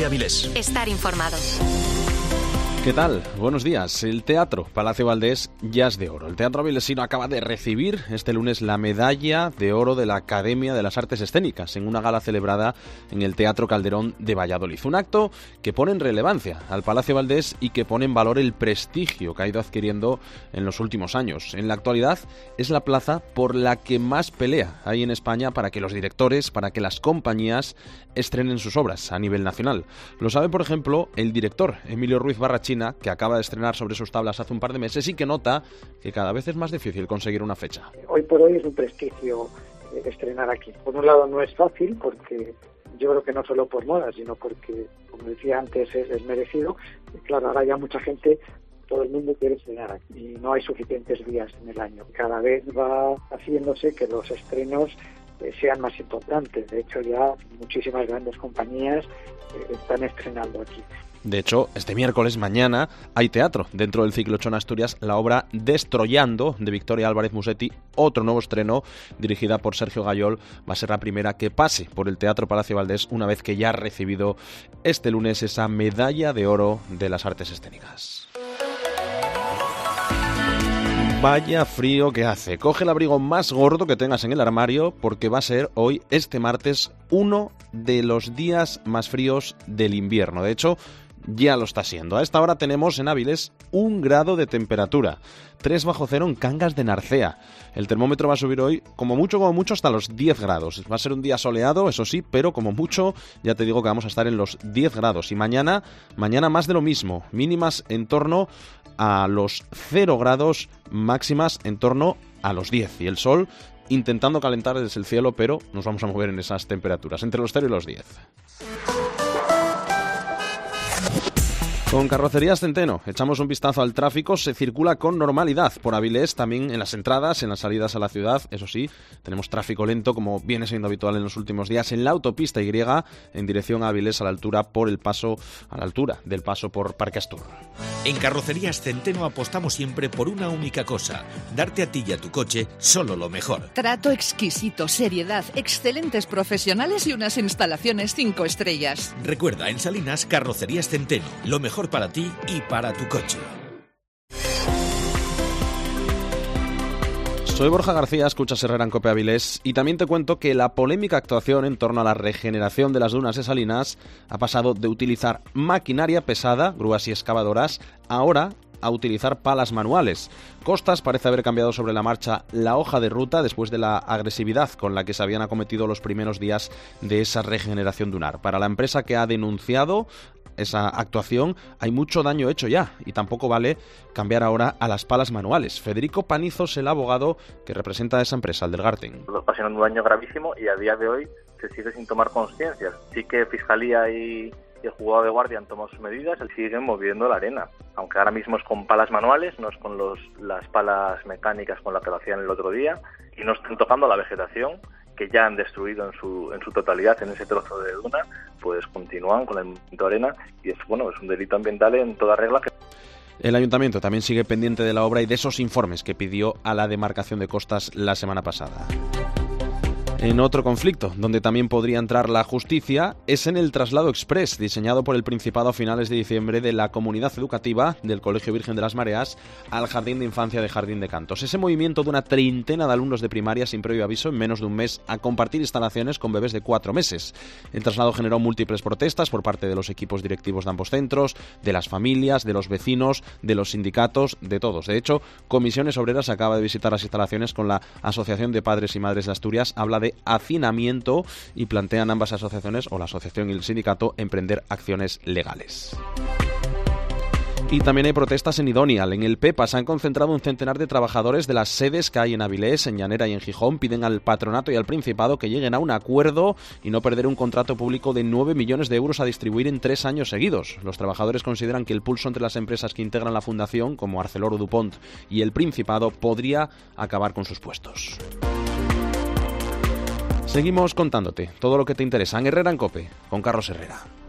Avilés. Estar informado. ¿Qué tal? Buenos días. El Teatro Palacio Valdés ya es de oro. El Teatro Avilesino acaba de recibir este lunes la medalla de oro de la Academia de las Artes Escénicas en una gala celebrada en el Teatro Calderón de Valladolid. Un acto que pone en relevancia al Palacio Valdés y que pone en valor el prestigio que ha ido adquiriendo en los últimos años. En la actualidad es la plaza por la que más pelea hay en España para que los directores, para que las compañías estrenen sus obras a nivel nacional. Lo sabe, por ejemplo, el director Emilio Ruiz Barrachina, que acaba de estrenar sobre sus tablas hace un par de meses y que nota que cada vez es más difícil conseguir una fecha. Hoy por hoy es un prestigio estrenar aquí. Por un lado no es fácil porque yo creo que no solo por moda, sino porque, como decía antes, es merecido. Y claro, ahora ya mucha gente, todo el mundo quiere estrenar aquí y no hay suficientes días en el año. Cada vez va haciéndose que los estrenos sean más importantes. De hecho, ya muchísimas grandes compañías están estrenando aquí. De hecho, este miércoles, mañana, hay teatro. Dentro del Ciclochón Asturias, la obra Destroyando, de Victoria Álvarez Musetti, otro nuevo estreno, dirigida por Sergio Gayol, va a ser la primera que pase por el Teatro Palacio Valdés una vez que ya ha recibido este lunes esa medalla de oro de las artes escénicas. Vaya frío que hace. Coge el abrigo más gordo que tengas en el armario porque va a ser hoy, este martes, uno de los días más fríos del invierno. De hecho, ya lo está siendo. A esta hora tenemos en Áviles 1 grado de temperatura, 3 bajo cero en Cangas de Narcea. El termómetro va a subir hoy como mucho hasta los 10 grados. Va a ser un día soleado, eso sí, pero como mucho ya te digo que vamos a estar en los 10 grados. Y mañana más de lo mismo, mínimas en torno a los 0 grados, máximas en torno a los 10. Y el sol intentando calentar desde el cielo, pero nos vamos a mover en esas temperaturas, entre los 0 y los 10. Con Carrocerías Centeno echamos un vistazo al tráfico. Se circula con normalidad por Avilés, también en las entradas, en las salidas a la ciudad. Eso sí, tenemos tráfico lento, como viene siendo habitual en los últimos días, en la autopista Y en dirección a Avilés, a la altura del paso por Parque Astur. En Carrocerías Centeno apostamos siempre por una única cosa: darte a ti y a tu coche solo lo mejor. Trato exquisito, seriedad, excelentes profesionales y unas instalaciones 5 estrellas. Recuerda, en Salinas, Carrocerías Centeno, lo mejor para ti y para tu coche. Soy Borja García, escuchas Herrera en COPE Avilés y también te cuento que la polémica actuación en torno a la regeneración de las dunas de Salinas ha pasado de utilizar maquinaria pesada, grúas y excavadoras, ahora a utilizar palas manuales. Costas parece haber cambiado sobre la marcha la hoja de ruta después de la agresividad con la que se habían acometido los primeros días de esa regeneración dunar. Para la empresa que ha denunciado esa actuación, hay mucho daño hecho ya y tampoco vale cambiar ahora a las palas manuales. Federico Panizos, el abogado que representa a esa empresa, el del Garten. Está ocasionando un daño gravísimo y a día de hoy se sigue sin tomar conciencia. Sí que Fiscalía y el juzgado de guardia han tomado sus medidas y siguen moviendo la arena, aunque ahora mismo es con palas manuales, no es con las palas mecánicas con las que lo hacían el otro día, y no están tocando la vegetación que ya han destruido en su totalidad en ese trozo de duna. Pues continúan con el movimiento de arena y es un delito ambiental en toda regla. El ayuntamiento también sigue pendiente de la obra y de esos informes que pidió a la demarcación de costas la semana pasada. En otro conflicto, donde también podría entrar la justicia, es en el traslado express, diseñado por el Principado a finales de diciembre, de la comunidad educativa del Colegio Virgen de las Mareas al Jardín de Infancia de Jardín de Cantos. Ese movimiento de una treintena de alumnos de primaria sin previo aviso en menos de un mes a compartir instalaciones con bebés de 4 meses. El traslado generó múltiples protestas por parte de los equipos directivos de ambos centros, de las familias, de los vecinos, de los sindicatos, de todos. De hecho, Comisiones Obreras acaba de visitar las instalaciones con la Asociación de Padres y Madres de Asturias. Habla de hacinamiento y plantean ambas asociaciones, o la asociación y el sindicato, emprender acciones legales. Y también hay protestas en Idonial. En el Pepa se han concentrado un centenar de trabajadores de las sedes que hay en Avilés, en Llanera y en Gijón. Piden al patronato y al Principado que lleguen a un acuerdo y no perder un contrato público de 9 millones de euros a distribuir en 3 años seguidos. Los trabajadores consideran que el pulso entre las empresas que integran la fundación, como Arcelor o DuPont, y el Principado, podría acabar con sus puestos. Seguimos contándote todo lo que te interesa en Herrera en COPE, con Carlos Herrera.